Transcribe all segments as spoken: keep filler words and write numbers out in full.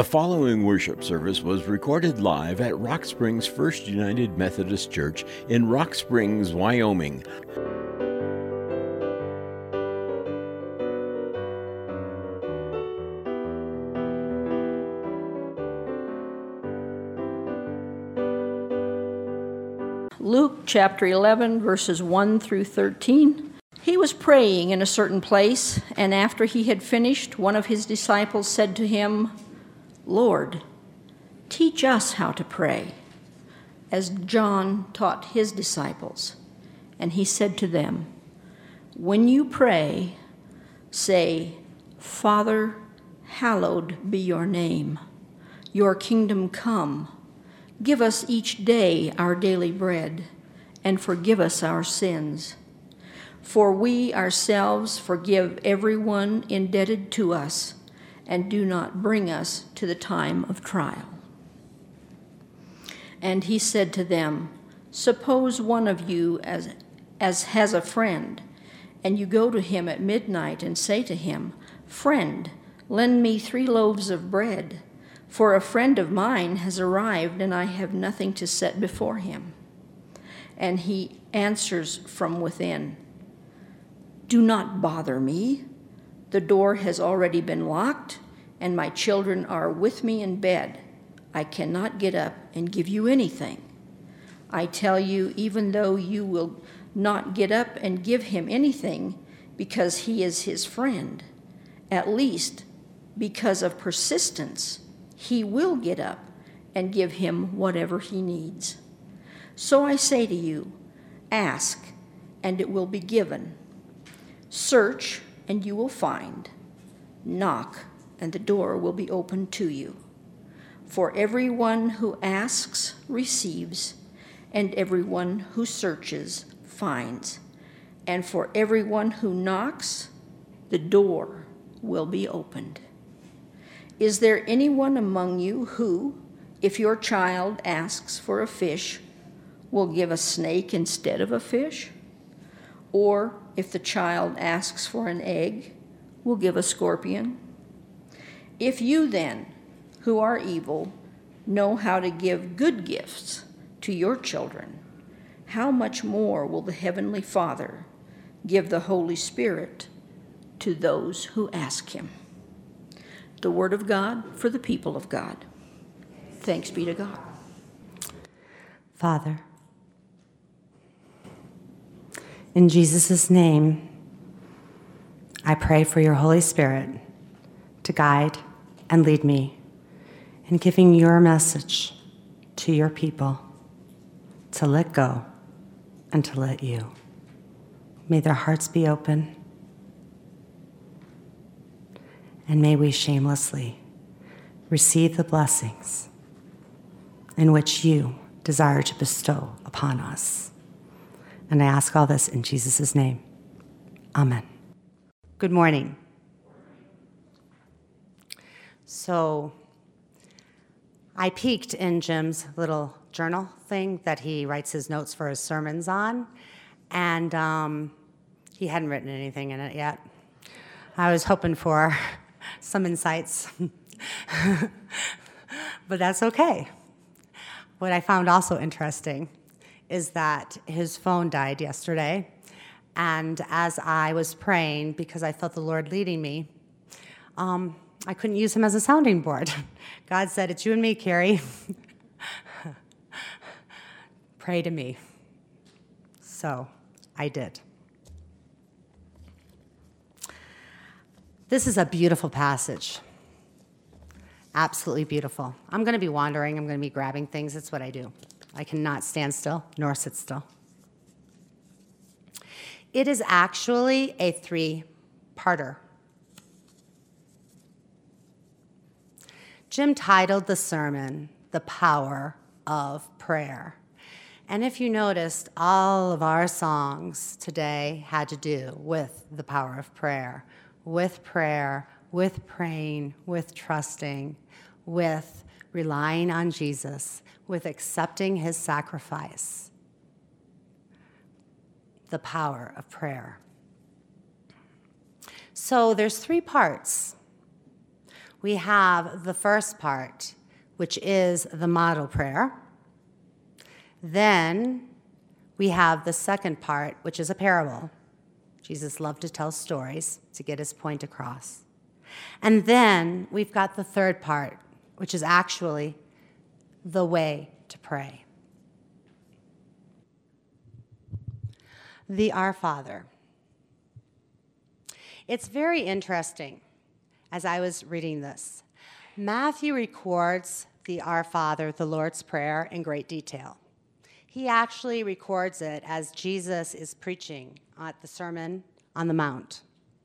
The following worship service was recorded live at Rock Springs First United Methodist Church in Rock Springs, Wyoming. Luke chapter eleven, verses one through thirteen. He was praying in a certain place, and after he had finished, one of his disciples said to him, "Lord, teach us how to pray, as John taught his disciples." And he said to them, "When you pray, say, 'Father, hallowed be your name. Your kingdom come. Give us each day our daily bread, and forgive us our sins. For we ourselves forgive everyone indebted to us, and do not bring us to the time of trial." And he said to them, "Suppose one of you as, as has a friend, and you go to him at midnight and say to him, 'Friend, lend me three loaves of bread, for a friend of mine has arrived and I have nothing to set before him.' And he answers from within, 'Do not bother me. The door has already been locked, and my children are with me in bed. I cannot get up and give you anything.' I tell you, even though you will not get up and give him anything because he is his friend, at least because of persistence, he will get up and give him whatever he needs. So I say to you, ask, and it will be given. Search, and you will find. Knock, and the door will be opened to you. For everyone who asks receives, and everyone who searches finds. And for everyone who knocks, the door will be opened. Is there anyone among you who, if your child asks for a fish, will give a snake instead of a fish? Or if the child asks for an egg, will give a scorpion? If you then, who are evil, know how to give good gifts to your children, how much more will the Heavenly Father give the Holy Spirit to those who ask him?" The word of God for the people of God. Thanks be to God. Father, in Jesus' name, I pray for your Holy Spirit to guide and lead me in giving your message to your people, to let go and to let you. May their hearts be open, and may we shamelessly receive the blessings in which you desire to bestow upon us. And I ask all this in Jesus' name. Amen. Good morning. So I peeked in Jim's little journal thing that he writes his notes for his sermons on, and um, he hadn't written anything in it yet. I was hoping for some insights, but that's okay. What I found also interesting is that his phone died yesterday, and as I was praying, because I felt the Lord leading me, um, I couldn't use him as a sounding board. God said, "It's you and me, Carrie. Pray to me." So I did. This is a beautiful passage. Absolutely beautiful. I'm going to be wandering. I'm going to be grabbing things. That's what I do. I cannot stand still nor sit still. It is actually a three-parter. Jim titled the sermon, "The Power of Prayer." And if you noticed, all of our songs today had to do with the power of prayer, with prayer, with praying, with trusting, with relying on Jesus, with accepting his sacrifice. The power of prayer. So there's three parts. we have the first part, which is the model prayer. Then we have the second part, which is a parable. Jesus loved to tell stories to get his point across. And then we've got the third part, which is actually the way to pray. The Our Father. It's very interesting as I was reading this. Matthew records the Our Father, the Lord's Prayer, in great detail. He actually records it as Jesus is preaching at the Sermon on the Mount.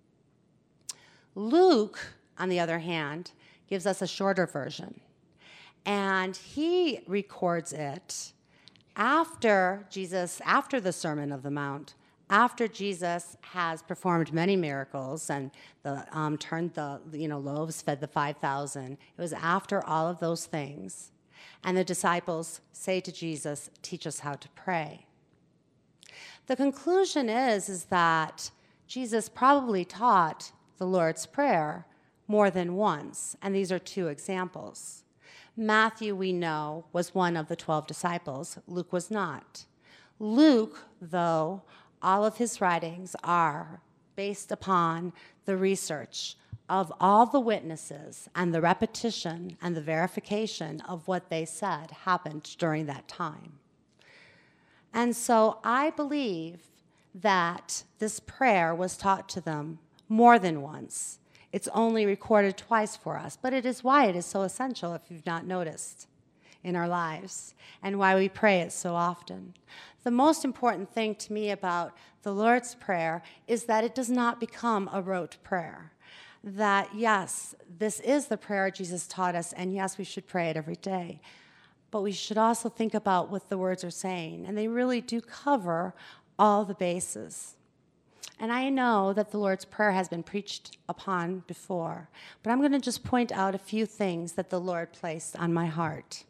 Luke, on the other hand, gives us a shorter version. And he records it after Jesus, after the Sermon of the Mount, after Jesus has performed many miracles and the, um, turned the you know, loaves, fed the five thousand. It was after all of those things. And the disciples say to Jesus, teach us how to pray. The conclusion is, is that Jesus probably taught the Lord's Prayer more than once, and these are two examples. Matthew, we know, was one of the twelve disciples. Luke was not. Luke, though, all of his writings are based upon the research of all the witnesses and the repetition and the verification of what they said happened during that time. And so I believe that this prayer was taught to them more than once. It's only recorded twice for us, but it is why it is so essential, if you've not noticed, in our lives, and why we pray it so often. The most important thing to me about the Lord's Prayer is that it does not become a rote prayer. That, yes, this is the prayer Jesus taught us, and yes, we should pray it every day. But we should also think about what the words are saying, and they really do cover all the bases. And I know that the Lord's Prayer has been preached upon before, but I'm going to just point out a few things that the Lord placed on my heart.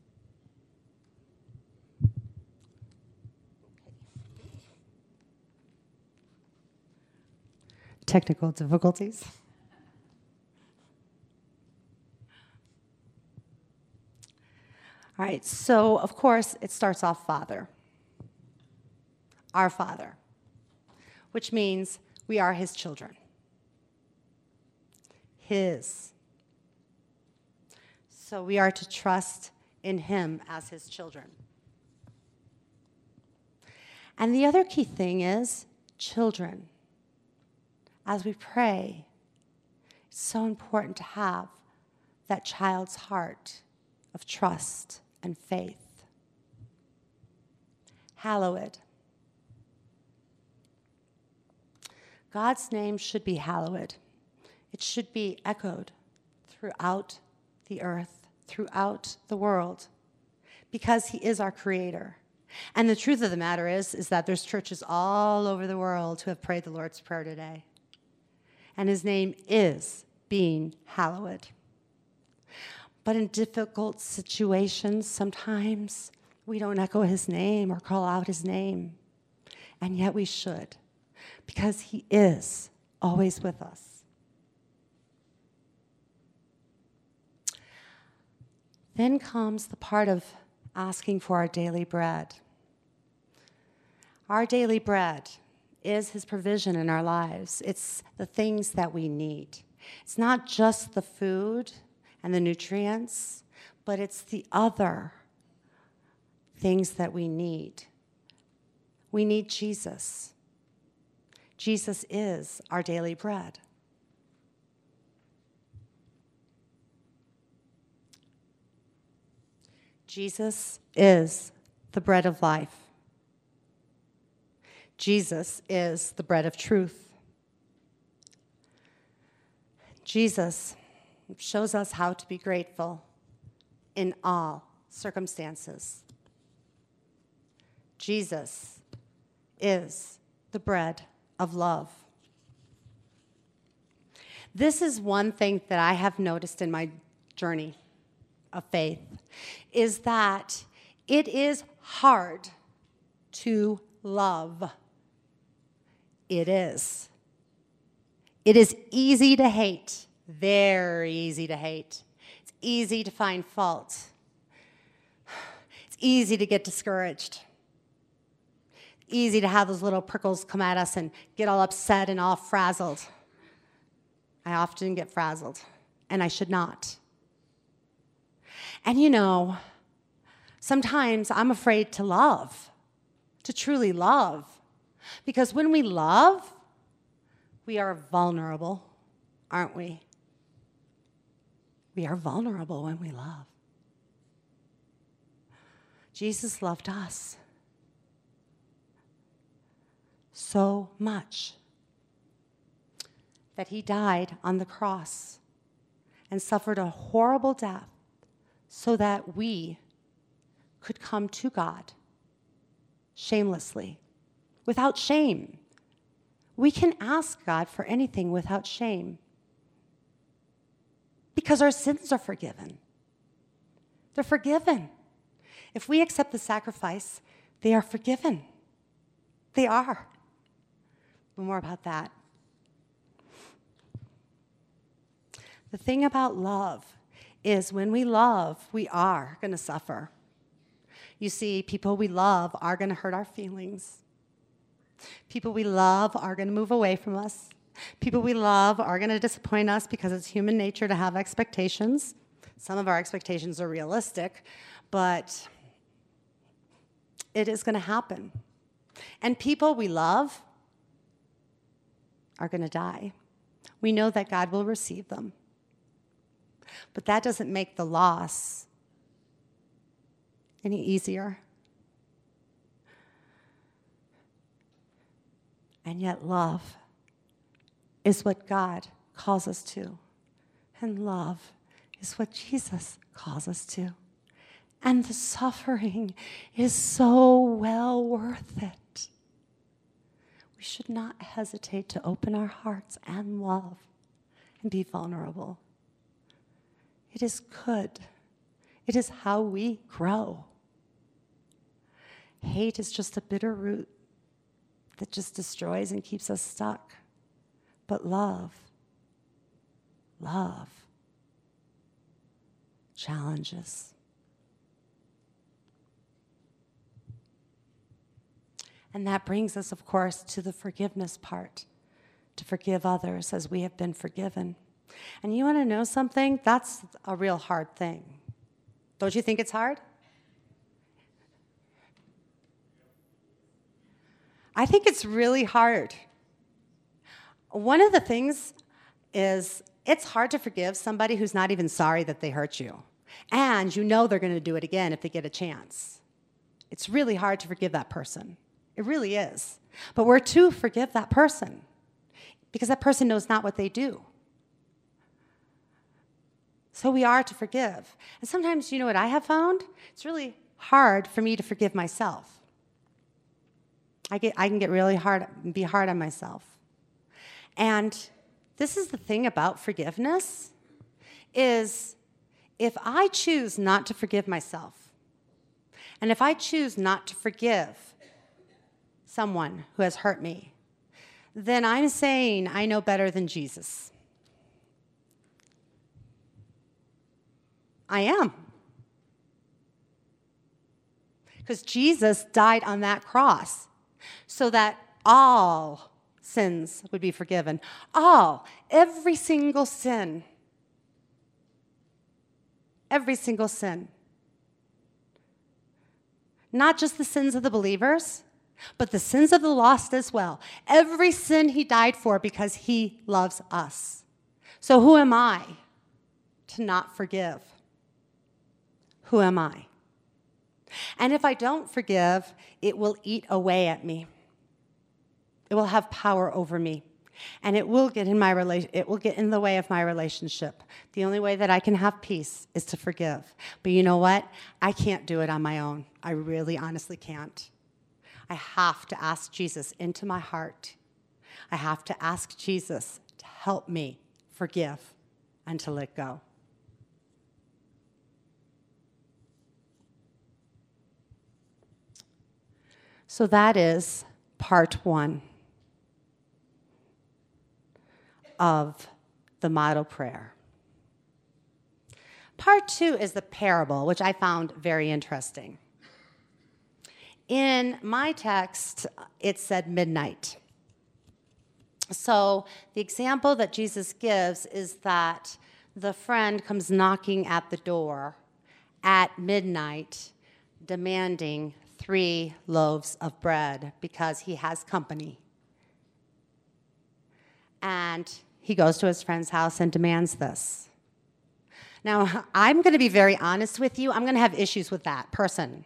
Technical difficulties. All right, so of course it starts off Father. Our Father, which means we are his children. His. So we are to trust in him as his children. And the other key thing is children. As we pray, it's so important to have that child's heart of trust and faith. Hallowed. God's name should be hallowed. It should be echoed throughout the earth, throughout the world, because he is our creator. And the truth of the matter is, is that there's churches all over the world who have prayed the Lord's Prayer today. And his name is being hallowed. But in difficult situations, sometimes we don't echo his name or call out his name. And yet we should, because he is always with us. Then comes the part of asking for our daily bread. Our daily bread is his provision in our lives. It's the things that we need. It's not just the food and the nutrients, but it's the other things that we need. We need Jesus. Jesus is our daily bread. Jesus is the bread of life. Jesus is the bread of truth. Jesus shows us how to be grateful in all circumstances. Jesus is the bread of love. This is one thing that I have noticed in my journey of faith, is that it is hard to love. It is. It is easy to hate very easy to hate. It's easy to find fault. It's easy to get discouraged. Easy to have those little prickles come at us and get all upset and all frazzled. I often get frazzled, and I should not. And you know, sometimes I'm afraid to love, to truly love, because when we love, we are vulnerable, aren't we? We are vulnerable when we love. Jesus loved us so much that he died on the cross and suffered a horrible death so that we could come to God shamelessly, without shame. We can ask God for anything without shame because our sins are forgiven. They're forgiven. If we accept the sacrifice, they are forgiven. They are. But more about that. The thing about love is when we love, we are going to suffer. You see, people we love are going to hurt our feelings. People we love are going to move away from us. People we love are going to disappoint us because it's human nature to have expectations. Some of our expectations are realistic, but it is going to happen. And people we love are going to die. We know that God will receive them. But that doesn't make the loss any easier. And yet love is what God calls us to. And love is what Jesus calls us to. And the suffering is so well worth it. We should not hesitate to open our hearts and love and be vulnerable. It is good. It is how we grow. Hate is just a bitter root that just destroys and keeps us stuck. But love, love challenges. And that brings us, of course, to the forgiveness part, to forgive others as we have been forgiven. And you want to know something? That's a real hard thing. Don't you think it's hard? I think it's really hard. One of the things is it's hard to forgive somebody who's not even sorry that they hurt you. And you know they're going to do it again if they get a chance. It's really hard to forgive that person. It really is. But we're to forgive that person because that person knows not what they do. So we are to forgive. And sometimes, you know what I have found? It's really hard for me to forgive myself. I get, I can get really hard, be hard on myself. And this is the thing about forgiveness, is if I choose not to forgive myself, and if I choose not to forgive someone who has hurt me, then I'm saying I know better than Jesus. I am. Because Jesus died on that cross so that all sins would be forgiven. All, every single sin. Every single sin. Not just the sins of the believers, but the sins of the lost as well. Every sin he died for because he loves us. So who am I to not forgive? Who am I? And if I don't forgive, it will eat away at me. It will have power over me. And it will get in my rela- it will get in the way of my relationship. The only way that I can have peace is to forgive. But you know what? I can't do it on my own. I really honestly can't. I have to ask Jesus into my heart. I have to ask Jesus to help me forgive and to let go. So that is part one of the model prayer. Part two is the parable, which I found very interesting. In my text, it said midnight. So the example that Jesus gives is that the friend comes knocking at the door at midnight, demanding three loaves of bread because he has company. And he goes to his friend's house and demands this. Now, I'm going to be very honest with you. I'm going to have issues with that person.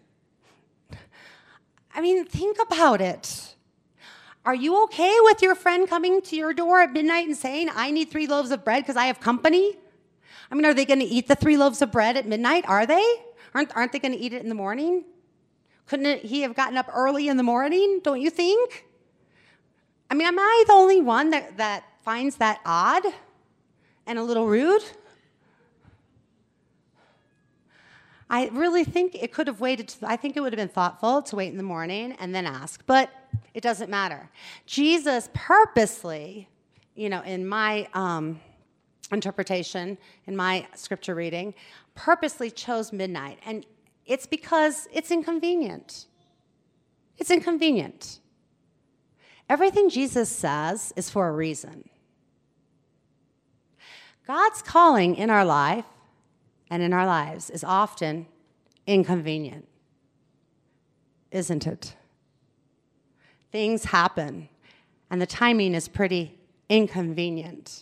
I mean, think about it. Are you okay with your friend coming to your door at midnight and saying, I need three loaves of bread because I have company? I mean, are they going to eat the three loaves of bread at midnight? Are they? Aren't, aren't they going to eat it in the morning? Couldn't he have gotten up early in the morning, don't you think? I mean, am I the only one that, that finds that odd and a little rude? I really think it could have waited. To, I think it would have been thoughtful to wait in the morning and then ask, but it doesn't matter. Jesus purposely, you know, in my um, interpretation, in my scripture reading, purposely chose midnight. And it's because it's inconvenient. It's inconvenient. Everything Jesus says is for a reason. God's calling in our life and in our lives is often inconvenient, isn't it? Things happen, and the timing is pretty inconvenient.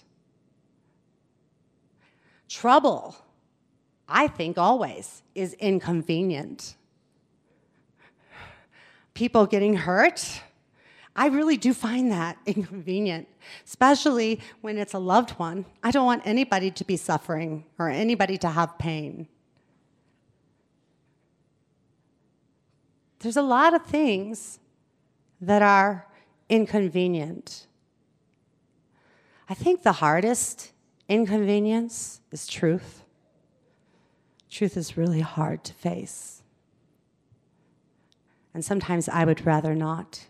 Trouble, I think always, is inconvenient. People getting hurt, I really do find that inconvenient, especially when it's a loved one. I don't want anybody to be suffering or anybody to have pain. There's a lot of things that are inconvenient. I think the hardest inconvenience is truth. Truth is really hard to face. And sometimes I would rather not.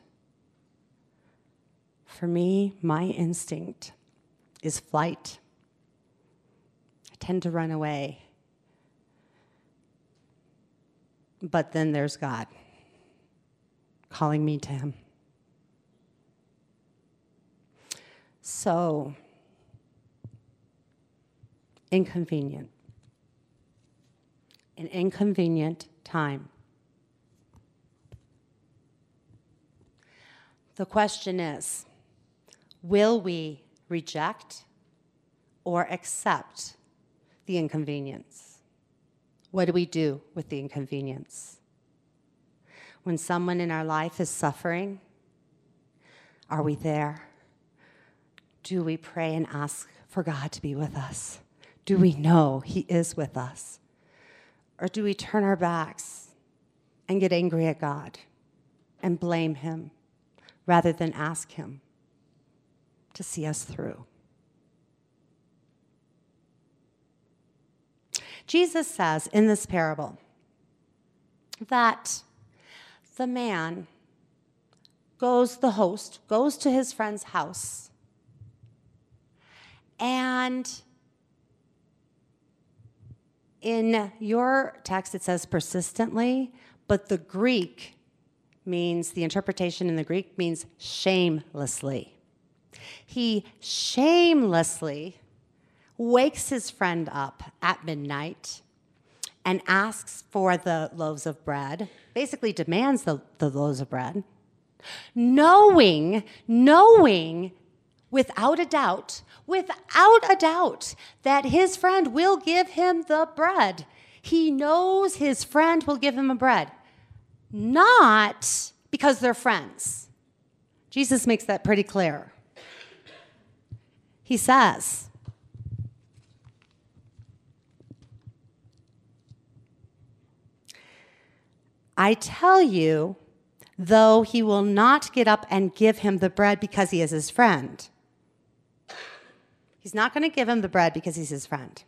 For me, my instinct is flight. I tend to run away. But then there's God calling me to him. So, inconvenient. An inconvenient time. The question is, will we reject or accept the inconvenience? What do we do with the inconvenience? When someone in our life is suffering, are we there? Do we pray and ask for God to be with us? Do we know he is with us? Or do we turn our backs and get angry at God and blame him rather than ask him to see us through? Jesus says in this parable that the man goes, the host, goes to his friend's house, and in your text it says persistently, but the Greek means, the interpretation in the Greek means shamelessly. He shamelessly wakes his friend up at midnight and asks for the loaves of bread, basically demands the, the loaves of bread, knowing, knowing without a doubt, without a doubt that his friend will give him the bread. He knows his friend will give him a bread, not because they're friends. Jesus makes that pretty clear. He says, I tell you, though he will not get up and give him the bread because he is his friend. He's not going to give him the bread because he's his friend.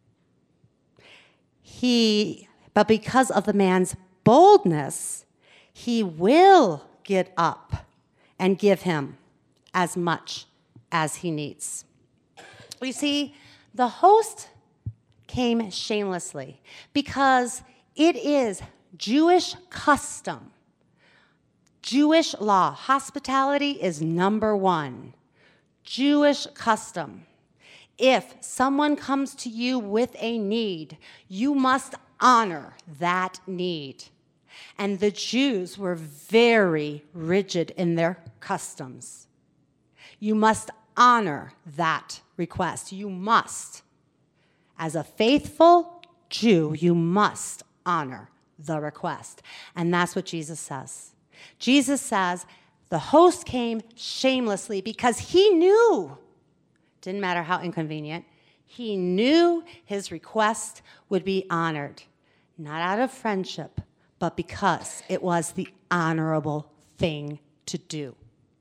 He, but because of the man's boldness, he will get up and give him as much as he needs. You see, the host came shamelessly because it is Jewish custom, Jewish law. Hospitality is number one. Jewish custom. If someone comes to you with a need, you must honor that need. And the Jews were very rigid in their customs. You must honor that request. You must. As a faithful Jew, you must honor the request. And that's what Jesus says. Jesus says the host came shamelessly because he knew, didn't matter how inconvenient, he knew his request would be honored. Not out of friendship, but because it was the honorable thing to do.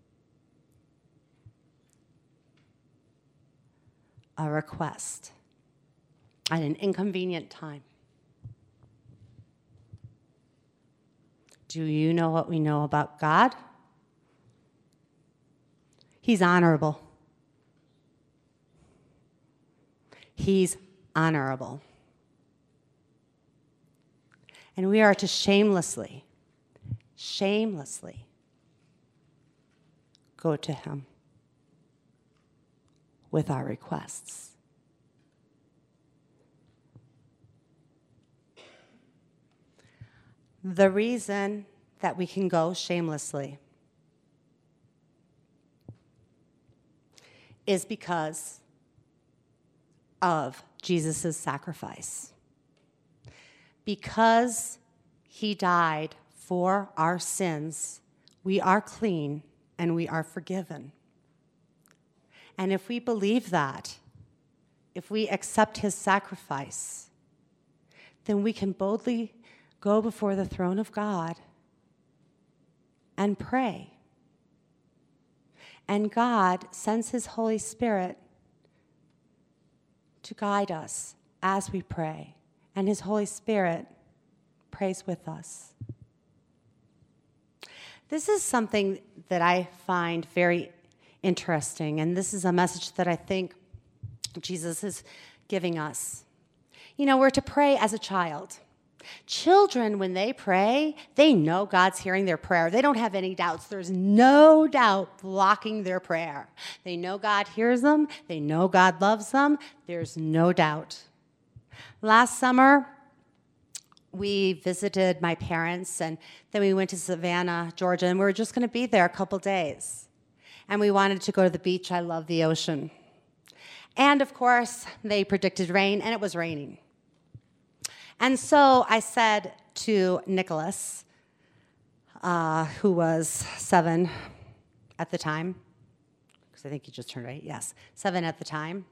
A request at an inconvenient time. Do you know what we know about God? He's honorable. He's honorable. And we are to shamelessly, shamelessly go to him with our requests. The reason that we can go shamelessly is because of Jesus' sacrifice. Because he died for our sins, we are clean and we are forgiven. And if we believe that, if we accept his sacrifice, then we can boldly go before the throne of God and pray. And God sends his Holy Spirit to guide us as we pray. And his Holy Spirit prays with us. This is something that I find very interesting, and this is a message that I think Jesus is giving us. You know, we're to pray as a child. Children, when they pray, they know God's hearing their prayer. They don't have any doubts. There's no doubt blocking their prayer. They know God hears them. They know God loves them. There's no doubt. Last summer, we visited my parents, and then we went to Savannah, Georgia, and we were just going to be there a couple days. And we wanted to go to the beach. I love the ocean. And, of course, they predicted rain, and it was raining. And so I said to Nicholas, uh, who was seven at the time, because I think he just turned eight, yes, seven at the time,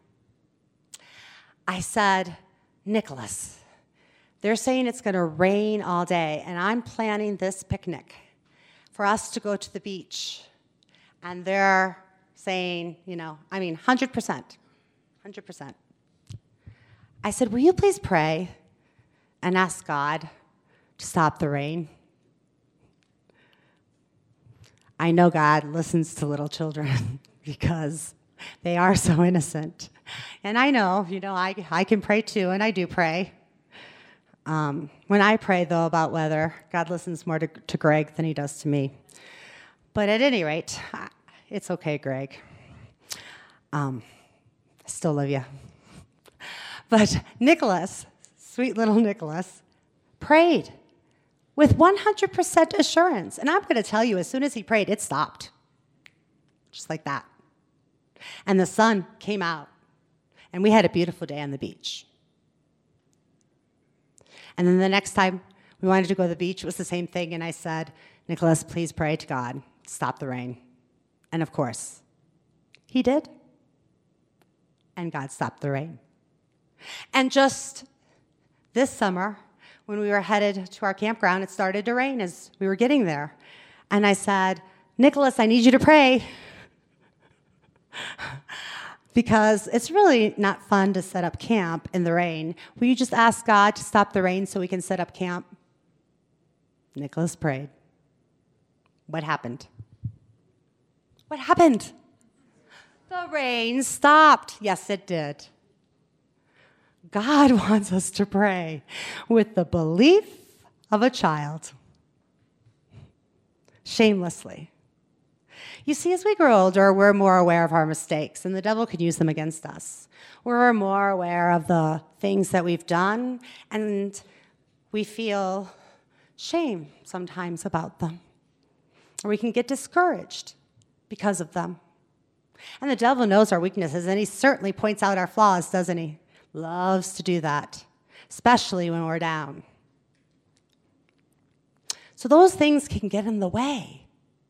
I said, Nicholas, they're saying it's going to rain all day, and I'm planning this picnic for us to go to the beach. And they're saying, you know, I mean, one hundred percent, one hundred percent. I said, will you please pray and ask God to stop the rain? I know God listens to little children because they are so innocent. And I know, you know, I, I can pray too, and I do pray. Um, when I pray, though, about weather, God listens more to, to Greg than he does to me. But at any rate, it's okay, Greg. Um, I still love you. But Nicholas, sweet little Nicholas, prayed with one hundred percent assurance. And I'm going to tell you, as soon as he prayed, it stopped. Just like that. And the sun came out. And we had a beautiful day on the beach. And then the next time we wanted to go to the beach, it was the same thing. And I said, Nicholas, please pray to God, stop the rain. And of course, he did. And God stopped the rain. And just this summer, when we were headed to our campground, it started to rain as we were getting there. And I said, Nicholas, I need you to pray. Because it's really not fun to set up camp in the rain. Will you just ask God to stop the rain so we can set up camp? Nicholas prayed. What happened? What happened? The rain stopped. Yes, it did. God wants us to pray with the belief of a child, shamelessly. You see, as we grow older, we're more aware of our mistakes, and the devil can use them against us. We're more aware of the things that we've done, and we feel shame sometimes about them. Or we can get discouraged because of them. And the devil knows our weaknesses, and he certainly points out our flaws, doesn't he? Loves to do that, especially when we're down. So those things can get in the way.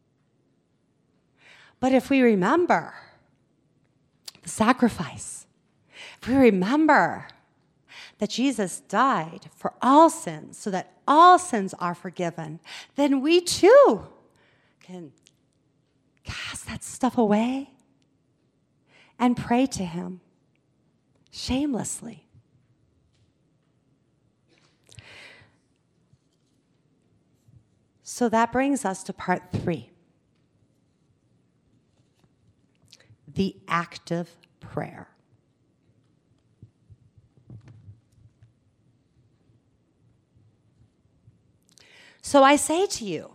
But if we remember the sacrifice, if we remember that Jesus died for all sins so that all sins are forgiven, then we too can cast that stuff away and pray to him shamelessly. So that brings us to part three. The active prayer. So I say to you,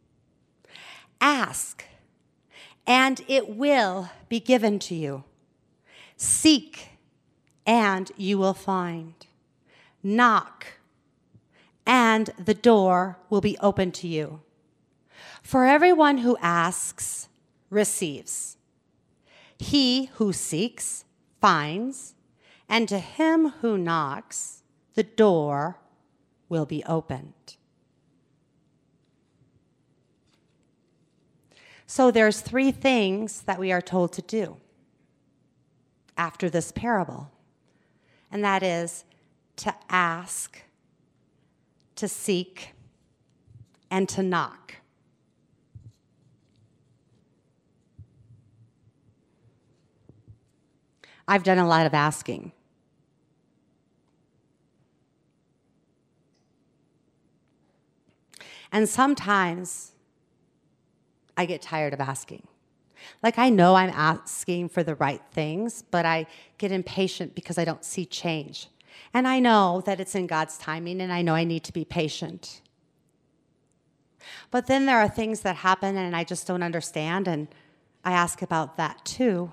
ask, and it will be given to you. Seek, and you will find. Knock, and the door will be open to you. For everyone who asks receives. He who seeks finds, and to him who knocks, the door will be opened. So there's three things that we are told to do after this parable, and that is to ask, to seek, and to knock. I've done a lot of asking. And sometimes I get tired of asking. Like, I know I'm asking for the right things, but I get impatient because I don't see change. And I know that it's in God's timing, and I know I need to be patient. But then there are things that happen, and I just don't understand, and I ask about that too.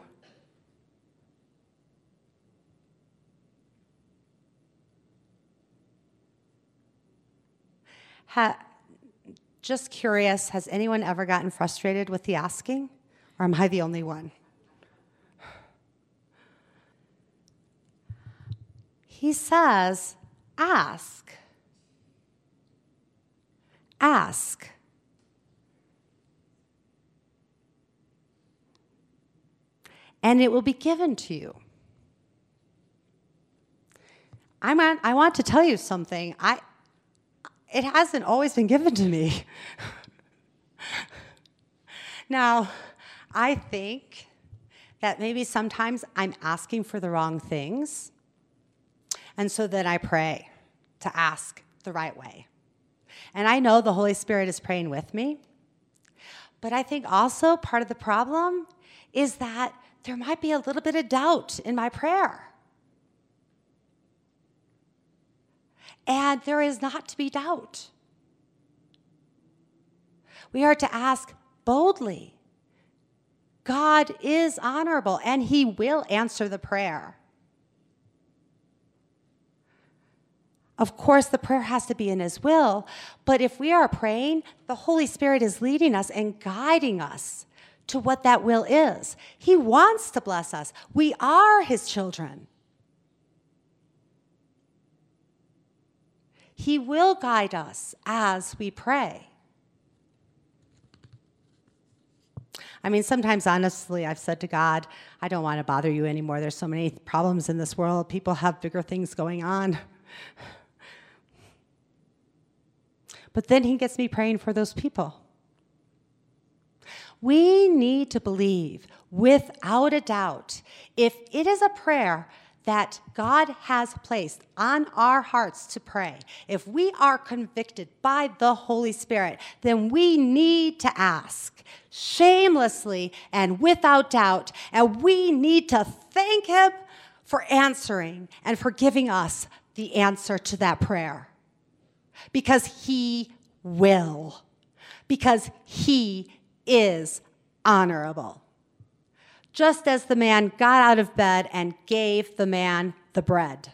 Ha- just curious, has anyone ever gotten frustrated with the asking? Or am I the only one? He says, ask. Ask. And it will be given to you. I'm on, I want to tell you something. I, it hasn't always been given to me. Now, I think that maybe sometimes I'm asking for the wrong things, and so then I pray to ask the right way. And I know the Holy Spirit is praying with me, but I think also part of the problem is that there might be a little bit of doubt in my prayer. And there is not to be doubt. We are to ask boldly. God is honorable, and he will answer the prayer. Of course, the prayer has to be in his will, but if we are praying, the Holy Spirit is leading us and guiding us to what that will is. He wants to bless us. We are his children. He will guide us as we pray. I mean, sometimes, honestly, I've said to God, I don't want to bother you anymore. There's so many problems in this world. People have bigger things going on. But then he gets me praying for those people. We need to believe, without a doubt, if it is a prayer that God has placed on our hearts to pray, if we are convicted by the Holy Spirit, then we need to ask shamelessly and without doubt, and we need to thank him for answering and for giving us the answer to that prayer. Because he will. Because he is honorable. Just as the man got out of bed and gave the man the bread.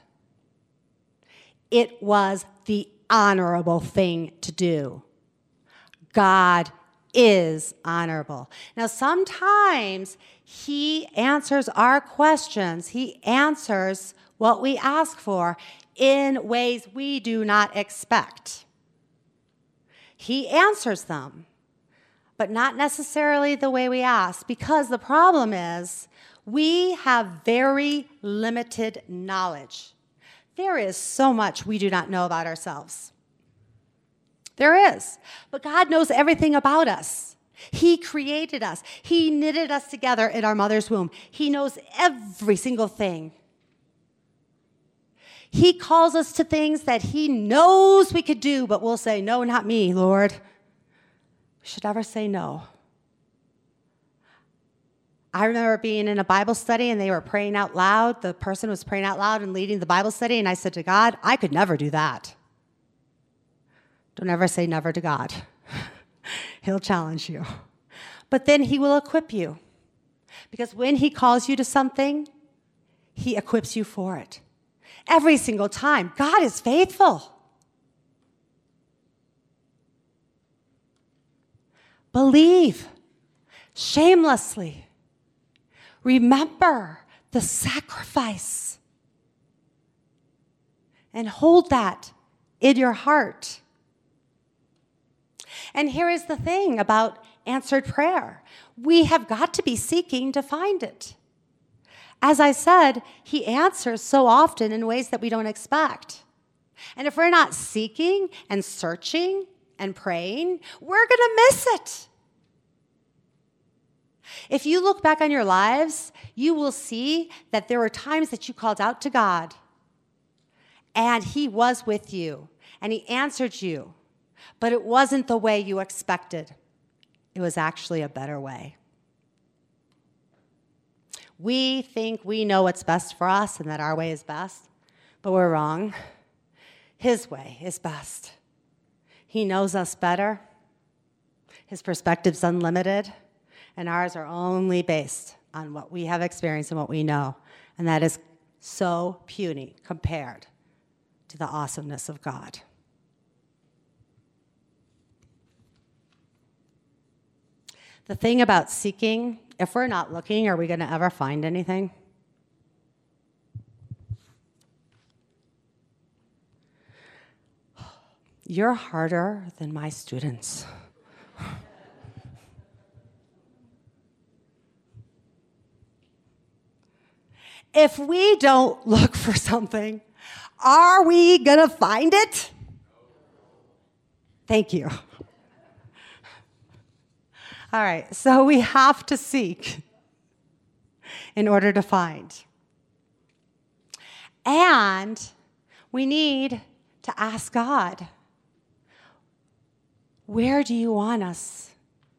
It was the honorable thing to do. God is honorable. Now, sometimes he answers our questions. He answers what we ask for in ways we do not expect. He answers them, but not necessarily the way we ask, because the problem is we have very limited knowledge. There is so much we do not know about ourselves. There is. But God knows everything about us. He created us. He knitted us together in our mother's womb. He knows every single thing. He calls us to things that he knows we could do, but we'll say, no, not me, Lord. We should never say no. I remember being in a Bible study and they were praying out loud. The person was praying out loud and leading the Bible study, and I said to God, I could never do that. Don't ever say never to God. He'll challenge you. But then he will equip you. Because when he calls you to something, he equips you for it. Every single time. God is faithful. Believe shamelessly. Remember the sacrifice. And hold that in your heart. And here is the thing about answered prayer. We have got to be seeking to find it. As I said, he answers so often in ways that we don't expect. And if we're not seeking and searching and praying, we're going to miss it. If you look back on your lives, you will see that there were times that you called out to God, and he was with you, and he answered you. But it wasn't the way you expected. It was actually a better way. We think we know what's best for us and that our way is best, but we're wrong. His way is best. He knows us better. His perspective's unlimited, and ours are only based on what we have experienced and what we know, and that is so puny compared to the awesomeness of God. The thing about seeking, if we're not looking, are we going to ever find anything? You're harder than my students. If we don't look for something, are we going to find it? Thank you. All right, so we have to seek in order to find. And we need to ask God, where do you want us?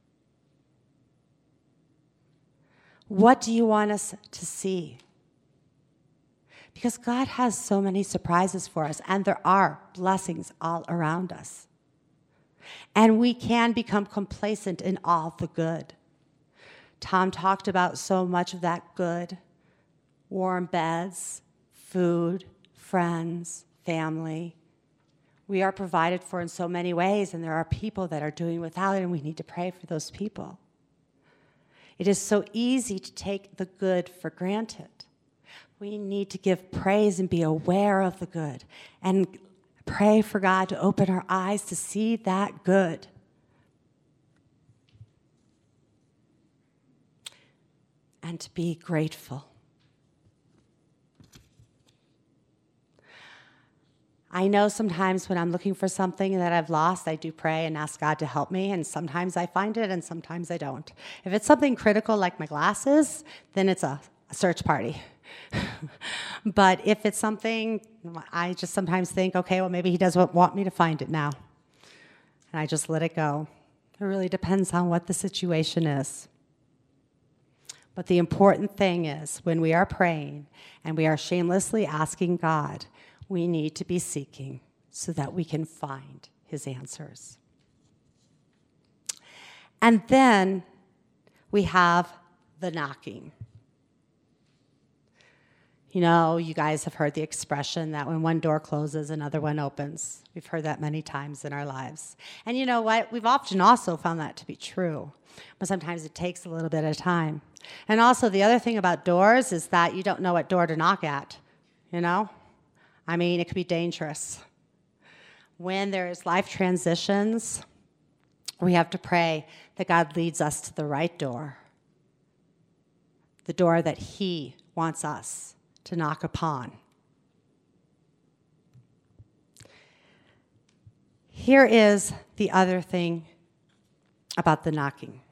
What do you want us to see? Because God has so many surprises for us, and there are blessings all around us. And we can become complacent in all the good. Tom talked about so much of that good. Warm beds, food, friends, family. We are provided for in so many ways, and there are people that are doing without it, and we need to pray for those people. It is so easy to take the good for granted. We need to give praise and be aware of the good, and pray for God to open our eyes to see that good. And to be grateful. I know sometimes when I'm looking for something that I've lost, I do pray and ask God to help me, and sometimes I find it and sometimes I don't. If it's something critical like my glasses, then it's a, a search party. But if it's something, I just sometimes think, okay, well, maybe he doesn't want me to find it now. And I just let it go. It really depends on what the situation is. But the important thing is, when we are praying and we are shamelessly asking God, we need to be seeking so that we can find his answers. And then we have the knocking. You know, you guys have heard the expression that when one door closes, another one opens. We've heard that many times in our lives. And you know what? We've often also found that to be true. But sometimes it takes a little bit of time. And also the other thing about doors is that you don't know what door to knock at, you know? I mean, it could be dangerous. When there's life transitions, we have to pray that God leads us to the right door, the door that he wants us to knock upon. Here is the other thing about the knocking.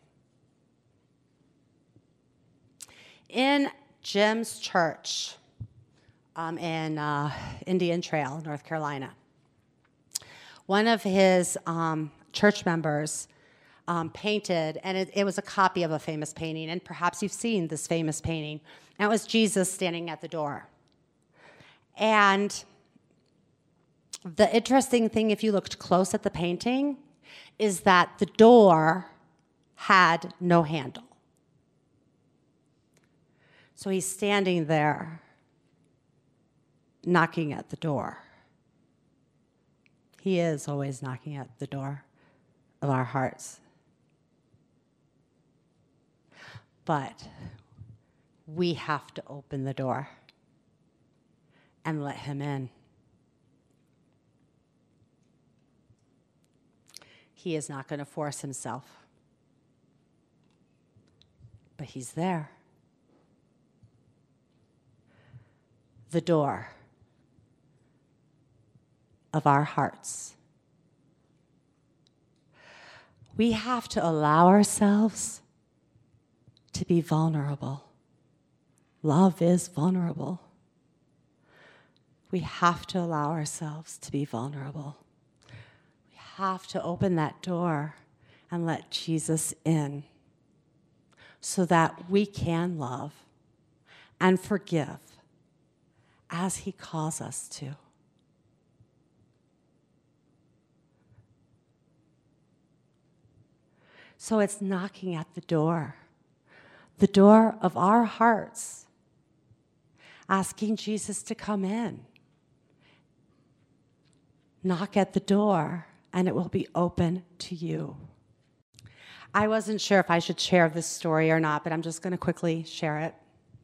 In Jim's church um, in uh, Indian Trail, North Carolina, one of his um, church members um, painted, and it, it was a copy of a famous painting, and perhaps you've seen this famous painting. And it was Jesus standing at the door. And the interesting thing, if you looked close at the painting, is that the door had no handle. So he's standing there, knocking at the door. He is always knocking at the door of our hearts. But we have to open the door and let him in. He is not going to force himself, but he's there. The door of our hearts. We have to allow ourselves to be vulnerable. Love is vulnerable. We have to allow ourselves to be vulnerable. We have to open that door and let Jesus in so that we can love and forgive as he calls us to. So it's knocking at the door, the door of our hearts, asking Jesus to come in. Knock at the door, and it will be open to you. I wasn't sure if I should share this story or not, but I'm just going to quickly share it.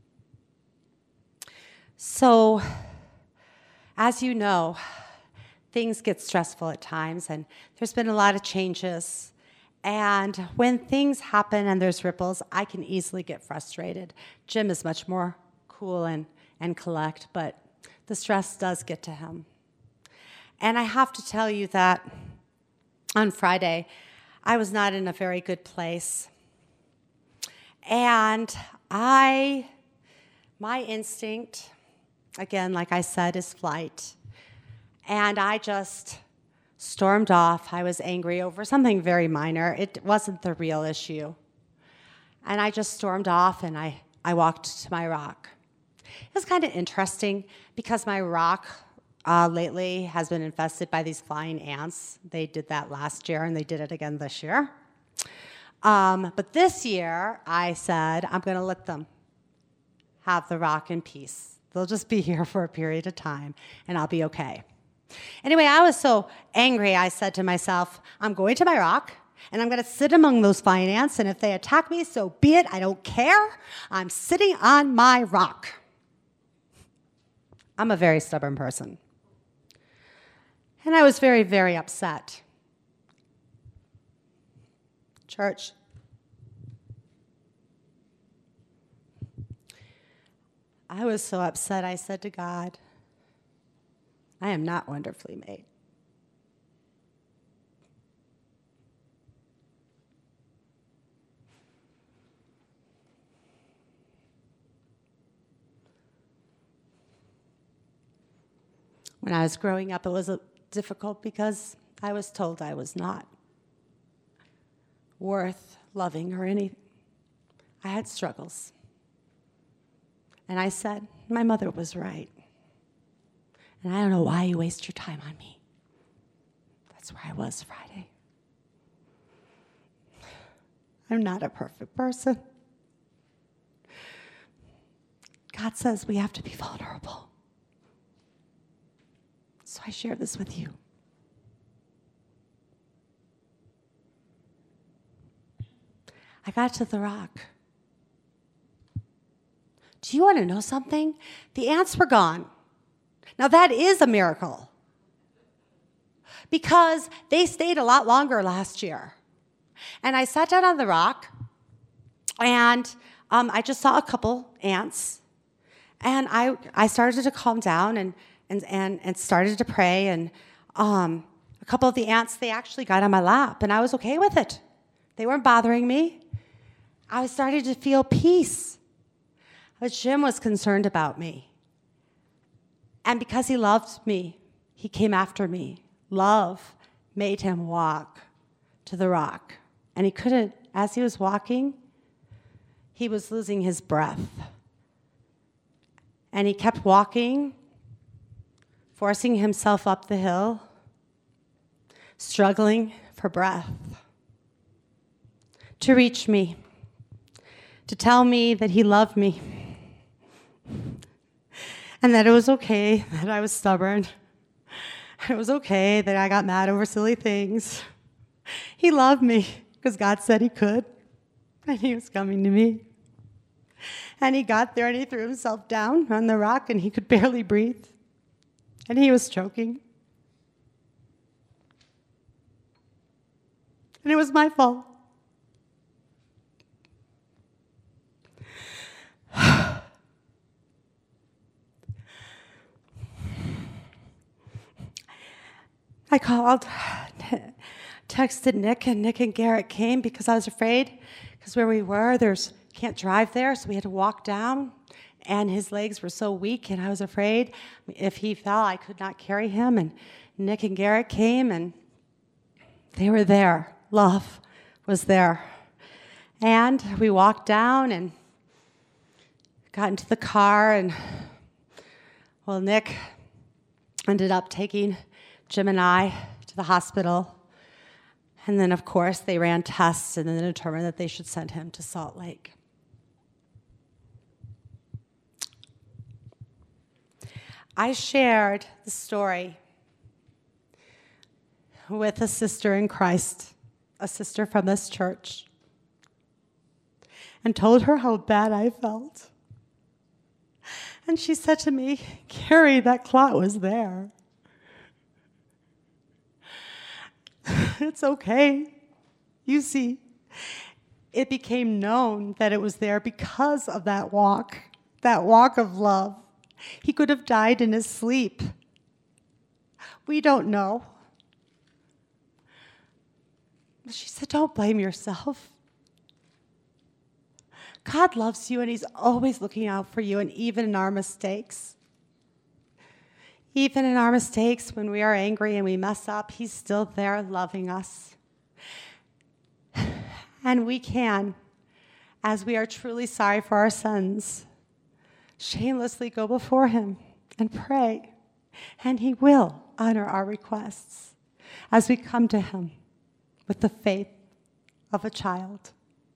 So, as you know, things get stressful at times, and there's been a lot of changes. And when things happen and there's ripples, I can easily get frustrated. Jim is much more cool and, and collect, but the stress does get to him. And I have to tell you that on Friday, I was not in a very good place. And I, my instinct, again, like I said, is flight. And I just stormed off. I was angry over something very minor. It wasn't the real issue. And I just stormed off, and I, I walked to my rock. It was kind of interesting because my rock uh, lately has been infested by these flying ants. They did that last year, and they did it again this year. Um, but this year, I said, I'm going to let them have the rock in peace. They'll just be here for a period of time, and I'll be okay. Anyway, I was so angry, I said to myself, I'm going to my rock, and I'm going to sit among those flying ants, and if they attack me, so be it. I don't care. I'm sitting on my rock. I'm a very stubborn person. And I was very, very upset. Church, I was so upset, I said to God, I am not wonderfully made. When I was growing up, it was uh, difficult because I was told I was not worth loving or anything. I had struggles. And I said, my mother was right. And I don't know why you waste your time on me. That's where I was Friday. I'm not a perfect person. God says we have to be vulnerable. So I share this with you. I got to the rock. Do you want to know something? The ants were gone. Now that is a miracle, because they stayed a lot longer last year. And I sat down on the rock, and um, I just saw a couple ants, and I I started to calm down and and and, and started to pray, and um, a couple of the ants, they actually got on my lap, and I was okay with it. They weren't bothering me. I was starting to feel peace. But Jim was concerned about me. And because he loved me, he came after me. Love made him walk to the rock. And he couldn't, as he was walking, he was losing his breath. And he kept walking, forcing himself up the hill, struggling for breath, to reach me, to tell me that he loved me, and that it was okay that I was stubborn. It was okay that I got mad over silly things. He loved me because God said he could, and he was coming to me. And he got there and he threw himself down on the rock, and he could barely breathe, and he was choking. And it was my fault. I called, texted Nick, and Nick and Garrett came because I was afraid, because where we were, there's can't drive there, so we had to walk down, and his legs were so weak, and I was afraid if he fell, I could not carry him, and Nick and Garrett came, and they were there. Love was there. And we walked down and got into the car, and, well, Nick ended up taking Jim and I to the hospital. And then, of course, they ran tests and then determined that they should send him to Salt Lake. I shared the story with a sister in Christ, a sister from this church, and told her how bad I felt. And she said to me, Carrie, that clot was there. It's okay. You see, it became known that it was there because of that walk, that walk of love. He could have died in his sleep. We don't know. She said, don't blame yourself. God loves you, and he's always looking out for you, and even in our mistakes. Even in our mistakes, when we are angry and we mess up, he's still there loving us. And we can, as we are truly sorry for our sins, shamelessly go before him and pray. And he will honor our requests as we come to him with the faith of a child.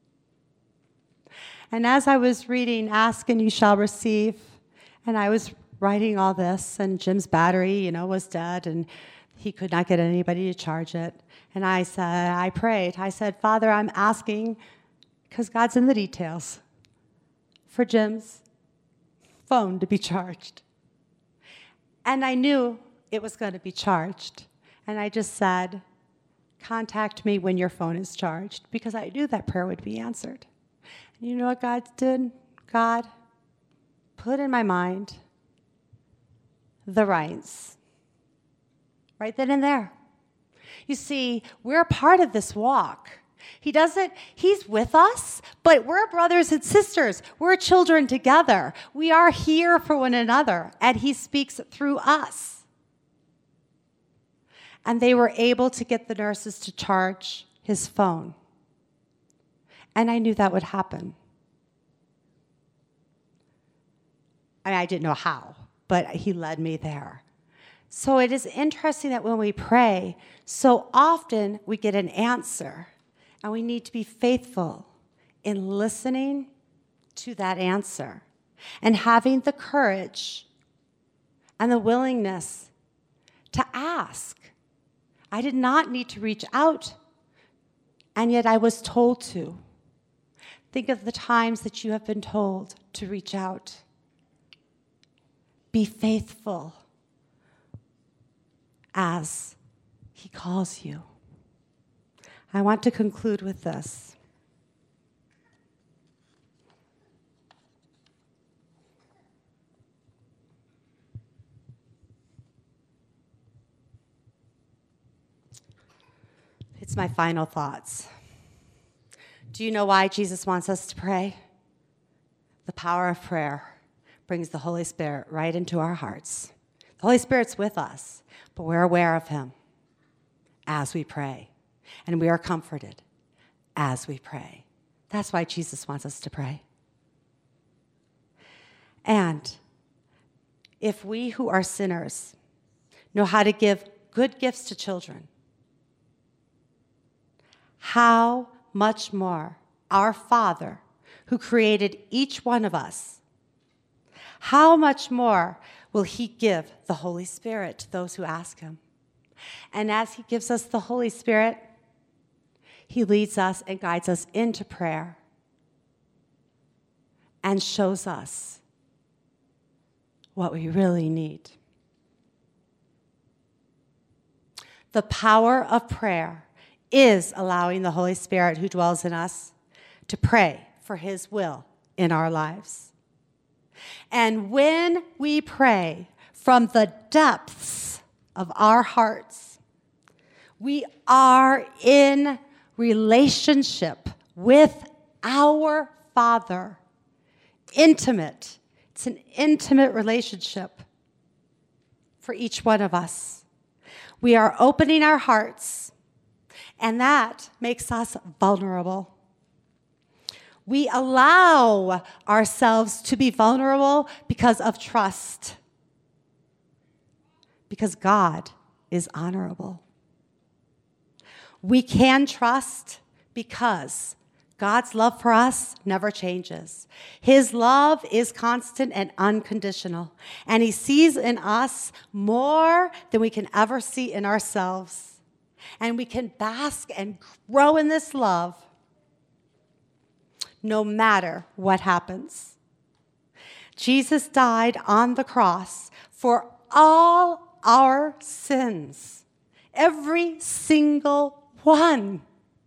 And as I was reading, Ask and you shall receive, and I was writing all this, and Jim's battery, you know, was dead, and he could not get anybody to charge it. And I said, I prayed. I said, Father, I'm asking, because God's in the details, for Jim's phone to be charged. And I knew it was going to be charged. And I just said, contact me when your phone is charged, because I knew that prayer would be answered. And you know what God did? God put in my mind the rights, right then and there. You see, we're a part of this walk. He doesn't, he's with us, but we're brothers and sisters. We're children together. We are here for one another, and he speaks through us. And they were able to get the nurses to charge his phone. And I knew that would happen. I mean, I didn't know how, but he led me there. So it is interesting that when we pray, so often we get an answer, and we need to be faithful in listening to that answer and having the courage and the willingness to ask. I did not need to reach out, and yet I was told to. Think of the times that you have been told to reach out. Be faithful as he calls you. I want to conclude with this. It's my final thoughts. Do you know why Jesus wants us to pray? The power of prayer brings the Holy Spirit right into our hearts. The Holy Spirit's with us, but we're aware of him as we pray. And we are comforted as we pray. That's why Jesus wants us to pray. And if we who are sinners know how to give good gifts to children, how much more our Father, who created each one of us, how much more will he give the Holy Spirit to those who ask him? And as he gives us the Holy Spirit, he leads us and guides us into prayer and shows us what we really need. The power of prayer is allowing the Holy Spirit who dwells in us to pray for his will in our lives. And when we pray from the depths of our hearts, we are in relationship with our Father. Intimate. It's an intimate relationship for each one of us. We are opening our hearts, and that makes us vulnerable. We allow ourselves to be vulnerable because of trust. Because God is honorable. We can trust because God's love for us never changes. His love is constant and unconditional, and he sees in us more than we can ever see in ourselves. And we can bask and grow in this love no matter what happens. Jesus died on the cross for all our sins, every single one.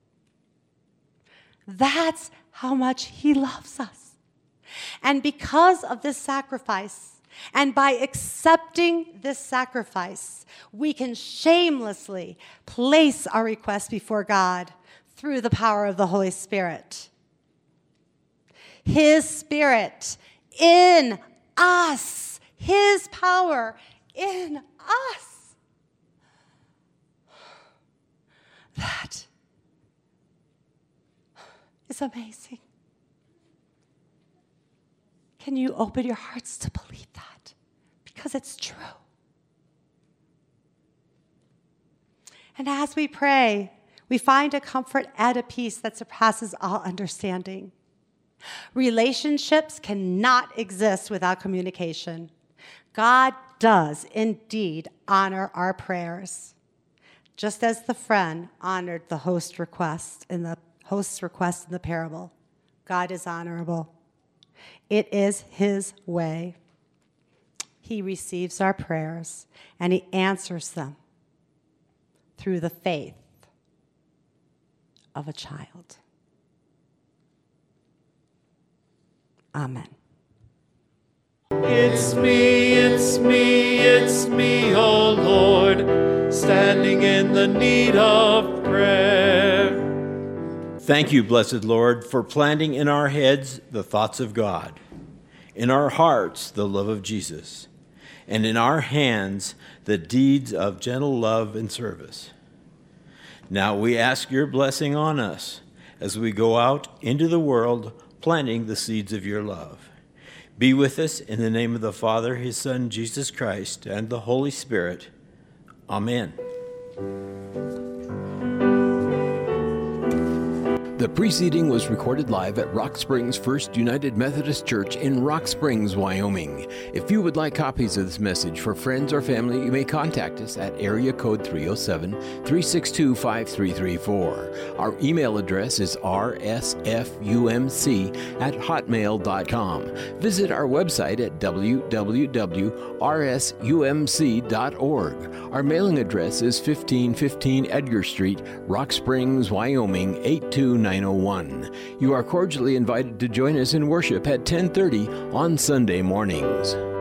That's how much he loves us. And because of this sacrifice, and by accepting this sacrifice, we can shamelessly place our requests before God through the power of the Holy Spirit. His Spirit in us, his power in us. That is amazing. Can you open your hearts to believe that? Because it's true. And as we pray, we find a comfort and a peace that surpasses all understanding. Relationships cannot exist without communication. God does indeed honor our prayers, just as the friend honored the host request in the host's request in the parable. God is honorable. It is his way. He receives our prayers and he answers them through the faith of a child. Amen. It's me, it's me, it's me, oh Lord, standing in the need of prayer. Thank you, blessed Lord, for planting in our heads the thoughts of God, in our hearts the love of Jesus, and in our hands the deeds of gentle love and service. Now we ask your blessing on us as we go out into the world planting the seeds of your love. Be with us in the name of the Father, his Son, Jesus Christ, and the Holy Spirit. Amen. The preceding was recorded live at Rock Springs First United Methodist Church in Rock Springs, Wyoming. If you would like copies of this message for friends or family, you may contact us at area code three oh seven, three six two, five three three four. Our email address is r s f u m c at hotmail dot com. Visit our website at w w w dot r s u m c dot org. Our mailing address is fifteen fifteen Edgar Street, Rock Springs, Wyoming, eight two nine oh one. You are cordially invited to join us in worship at ten thirty on Sunday mornings.